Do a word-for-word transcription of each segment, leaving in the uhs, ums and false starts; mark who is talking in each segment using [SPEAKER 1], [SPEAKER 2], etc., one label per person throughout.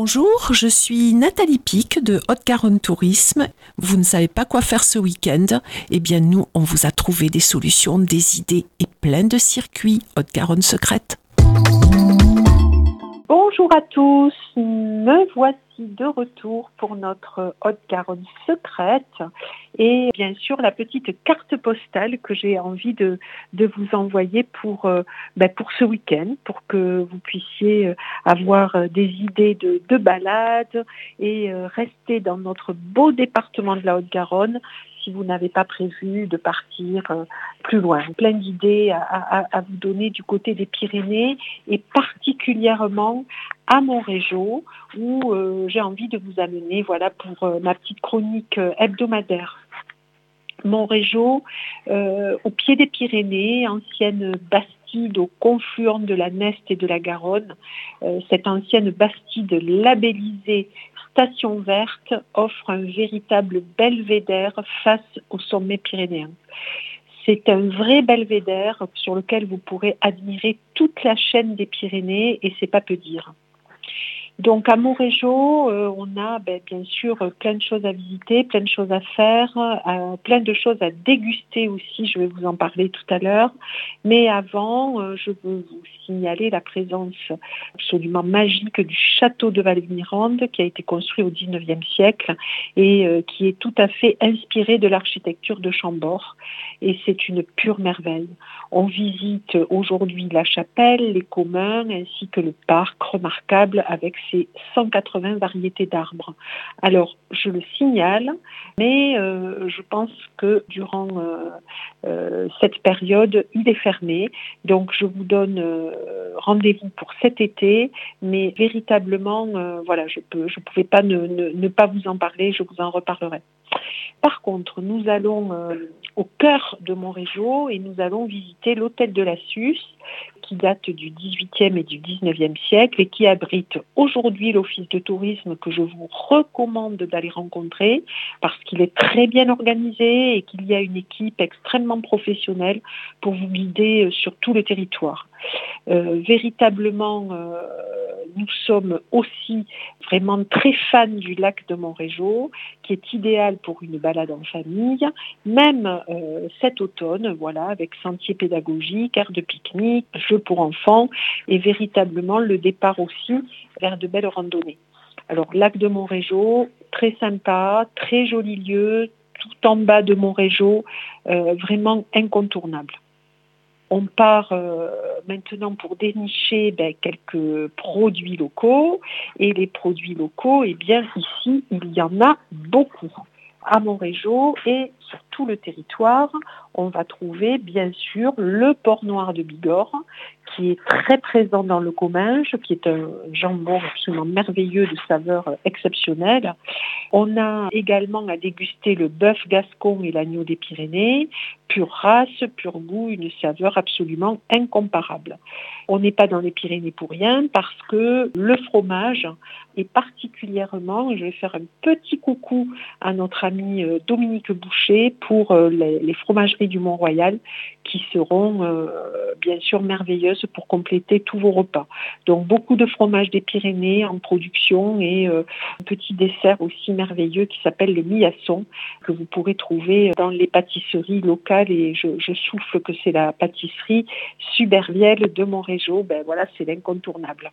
[SPEAKER 1] Bonjour, je suis Nathalie Pic de Haute-Garonne Tourisme. Vous ne savez pas quoi faire ce week-end? Eh bien nous, on vous a trouvé des solutions, des idées et plein de circuits Haute-Garonne secrète.
[SPEAKER 2] Bonjour à tous, me voici de retour pour notre Haute-Garonne secrète et bien sûr la petite carte postale que j'ai envie de, de vous envoyer pour, euh, ben pour ce week-end, pour que vous puissiez avoir des idées de, de balades et euh, rester dans notre beau département de la Haute-Garonne si vous n'avez pas prévu de partir euh, plus loin. Plein d'idées à, à, à vous donner du côté des Pyrénées et particulièrement à Montrégeau où euh, j'ai envie de vous amener voilà, pour euh, ma petite chronique euh, hebdomadaire. Montrégeau, euh, au pied des Pyrénées, ancienne bastide au confluent de la Neste et de la Garonne. Euh, cette ancienne bastide labellisée Station Verte offre un véritable belvédère face au sommet pyrénéen. C'est un vrai belvédère sur lequel vous pourrez admirer toute la chaîne des Pyrénées et c'est pas peu dire. Donc à Montrégeau, euh, on a ben, bien sûr plein de choses à visiter, plein de choses à faire, euh, plein de choses à déguster aussi, je vais vous en parler tout à l'heure. Mais avant, euh, je veux vous signaler la présence absolument magique du château de Valmirande qui a été construit au dix-neuvième siècle et euh, qui est tout à fait inspiré de l'architecture de Chambord. Et c'est une pure merveille. On visite aujourd'hui la chapelle, les communs ainsi que le parc remarquable avec ses cent quatre-vingts variétés d'arbres. Alors, je le signale, mais euh, je pense que durant euh, euh, cette période, il est fermé. Donc, je vous donne euh, rendez-vous pour cet été, mais véritablement, euh, voilà, je peux, je pouvais pas ne, ne, ne pas vous en parler, je vous en reparlerai. Par contre, nous allons euh, au cœur de Montrégeau et nous allons visiter l'hôtel de la Susse qui date du dix-huitième et du dix-neuvième siècle et qui abrite aujourd'hui l'office de tourisme que je vous recommande d'aller rencontrer parce qu'il est très bien organisé et qu'il y a une équipe extrêmement professionnelle pour vous guider sur tout le territoire. Euh, véritablement, euh, nous sommes aussi vraiment très fans du lac de Montrégeau, qui est idéal pour une balade en famille, même euh, cet automne, voilà, avec sentiers pédagogiques, aires de pique-nique, jeux pour enfants, et véritablement le départ aussi vers de belles randonnées. Alors, lac de Montrégeau, très sympa, très joli lieu, tout en bas de Montrégeau, euh, vraiment incontournable. On part euh, maintenant pour dénicher ben, quelques produits locaux. Et les produits locaux, eh bien ici, il y en a beaucoup. À Montrégeau et sur tout le territoire, on va trouver bien sûr le porc noir de Bigorre, qui est très présent dans le Comminges, qui est un jambon absolument merveilleux de saveur exceptionnelle. On a également à déguster le bœuf gascon et l'agneau des Pyrénées, pure race, pur goût, une saveur absolument incomparable. On n'est pas dans les Pyrénées pour rien parce que le fromage est particulièrement, je vais faire un petit coucou à notre ami Dominique Boucher pour les, les fromageries du Mont-Royal qui seront euh, bien sûr merveilleuses pour compléter tous vos repas. Donc beaucoup de fromages des Pyrénées en production et euh, un petit dessert aussi merveilleux qui s'appelle le millasson que vous pourrez trouver dans les pâtisseries locales et je, je souffle que c'est la pâtisserie Subervielle de Montrégeau. Ben voilà, c'est l'incontournable.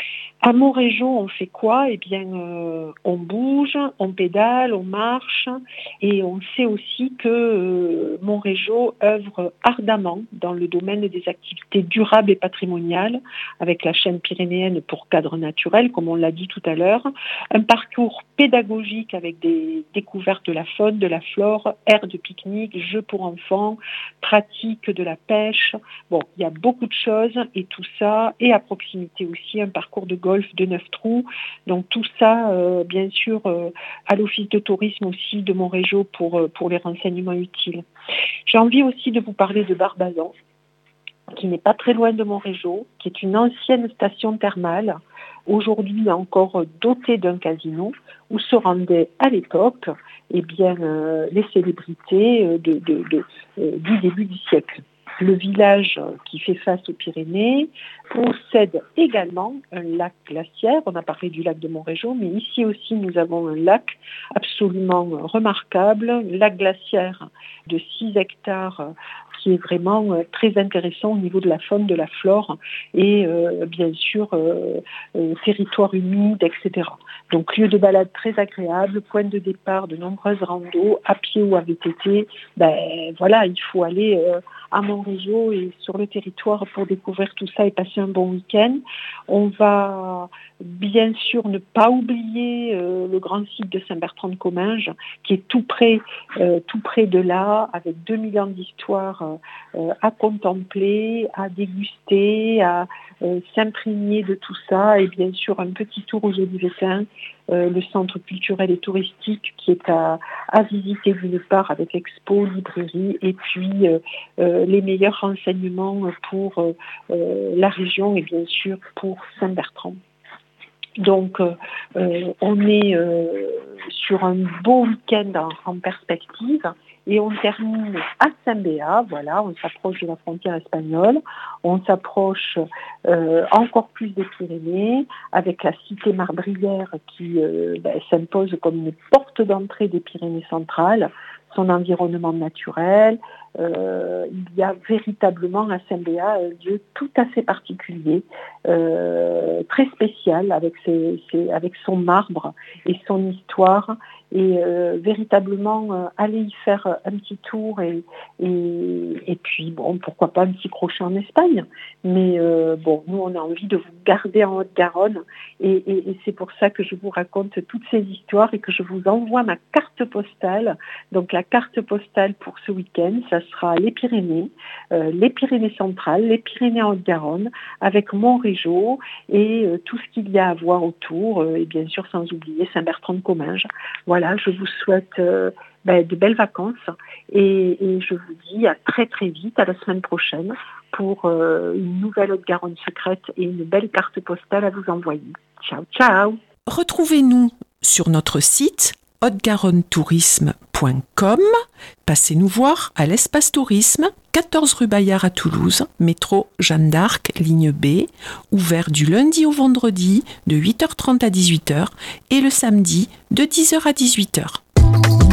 [SPEAKER 2] À Montrégeau, on fait quoi? Eh bien, euh, on bouge, on pédale, on marche et on sait aussi que euh, Montrégeau œuvre ardemment dans le domaine des activités durables et patrimoniales avec la chaîne pyrénéenne pour cadre naturel, comme on l'a dit tout à l'heure, un parcours pédagogique avec des découvertes de la faune, de la flore, aires de pique-nique, jeux pour enfants, pratiques de la pêche. Bon, il y a beaucoup de choses et tout ça, et à proximité aussi un parcours de golf de neuf trous. Donc tout ça, euh, bien sûr, euh, à l'office de tourisme aussi de Montrégeau pour, euh, pour les renseignements utiles. J'ai envie aussi de vous parler de Barbazan, qui n'est pas très loin de Montrégeau, qui est une ancienne station thermale, aujourd'hui encore dotée d'un casino, où se rendaient à l'époque eh bien, euh, les célébrités de, de, de, euh, du début du siècle. Le village qui fait face aux Pyrénées possède également un lac glaciaire. On a parlé du lac de Montrégeau, mais ici aussi nous avons un lac absolument remarquable, un lac glaciaire de six hectares qui est vraiment très intéressant au niveau de la faune, de la flore et euh, bien sûr euh, euh, territoire humide, et cetera. Donc lieu de balade très agréable, point de départ de nombreuses randos, à pied ou à V T T. Ben voilà, il faut aller euh, à Montrégeau et sur le territoire pour découvrir tout ça et passer un bon week-end. On va bien sûr ne pas oublier euh, le grand site de Saint-Bertrand-de-Comminges qui est tout près, euh, tout près de là, avec deux mille ans d'histoire euh, à contempler, à déguster, à euh, s'imprégner de tout ça et bien sûr un petit tour aux Olivetins, euh, le centre culturel et touristique qui est à, à visiter d'une part avec l'expo, librairie et puis euh, euh, les meilleurs renseignements pour euh, euh, la région et bien sûr pour Saint-Bertrand. Donc, euh, euh, on est euh, sur un beau week-end en, en perspective et on termine à Saint-Béat. Voilà, on s'approche de la frontière espagnole, on s'approche euh, encore plus des Pyrénées avec la cité marbrière qui euh, ben, s'impose comme une porte d'entrée des Pyrénées centrales, son environnement naturel. Euh, il y a véritablement à Saint-Béat un lieu tout à fait particulier, euh, très spécial avec, ses, ses, avec son marbre et son histoire. Et euh, véritablement euh, aller y faire un petit tour et, et, et puis bon, pourquoi pas un petit crochet en Espagne. Mais euh, bon, nous on a envie de vous garder en Haute-Garonne et, et, et c'est pour ça que je vous raconte toutes ces histoires et que je vous envoie ma carte postale. Donc la carte postale pour ce week-end, ça sera les Pyrénées, euh, les Pyrénées centrales, les Pyrénées en Haute-Garonne, avec Montrégeau et euh, tout ce qu'il y a à voir autour, euh, et bien sûr sans oublier Saint-Bertrand-de-Comminges. Voilà, je vous souhaite euh, ben, de belles vacances et, et je vous dis à très très vite, à la semaine prochaine, pour euh, une nouvelle Haute-Garonne secrète et une belle carte postale à vous envoyer. Ciao, ciao.
[SPEAKER 1] Retrouvez-nous sur notre site haute garonne tourisme point com. Passez nous voir à l'Espace Tourisme, quatorze rue Bayard à Toulouse, métro Jeanne d'Arc, ligne B, ouvert du lundi au vendredi de huit heures trente à dix-huit heures et le samedi de dix heures à dix-huit heures.